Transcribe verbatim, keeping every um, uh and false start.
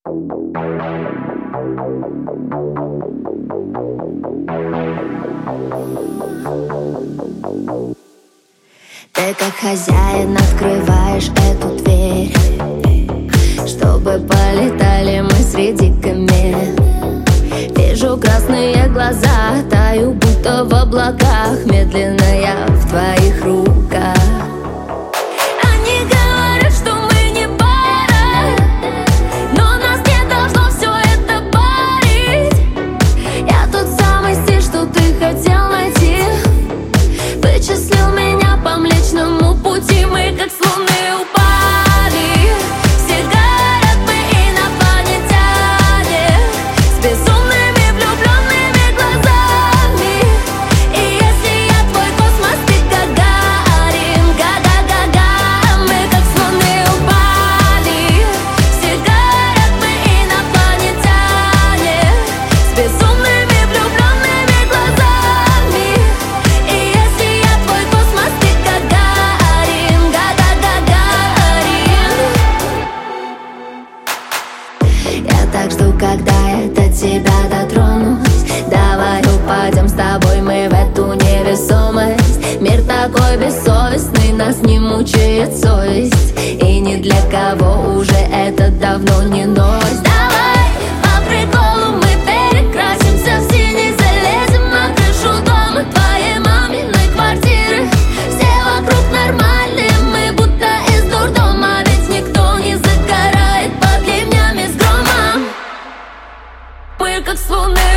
Ты как хозяин открываешь эту дверь, чтобы полетали мы среди камер. Вижу красные глаза, таю будто в облаках. Медленно я в твоих руках. Они говорят, что мы не пара, но нас не должно все это парить. Я тот самый стиль, что ты хотел найти. Вычислил меня по Млечному пути. Мы как с луны упали. Все говорят, мы инопланетяне с безумными влюбленными глазами. И если я твой космос, ты Гагарин, га-га-га-га. Мы как с луны упали. Все говорят, мы инопланетяне с безумными влюбленными глазами. И если я твой космос, ты Гагарин, га-га-га-гарин. Я так жду, когда я до тебя дотронусь. Давай упадем с тобой мы в эту невесомость. Мир такой бессовестный, нас не мучает совесть. И ни для кого уже это давно не новость. Давай по приколу мы перекрасимся в синий. Залезем на крышу дома твоей маминой квартиры. Все вокруг нормальные, мы будто из дурдома. Ведь никто не загорает под ливнями с громом. Мы как с луны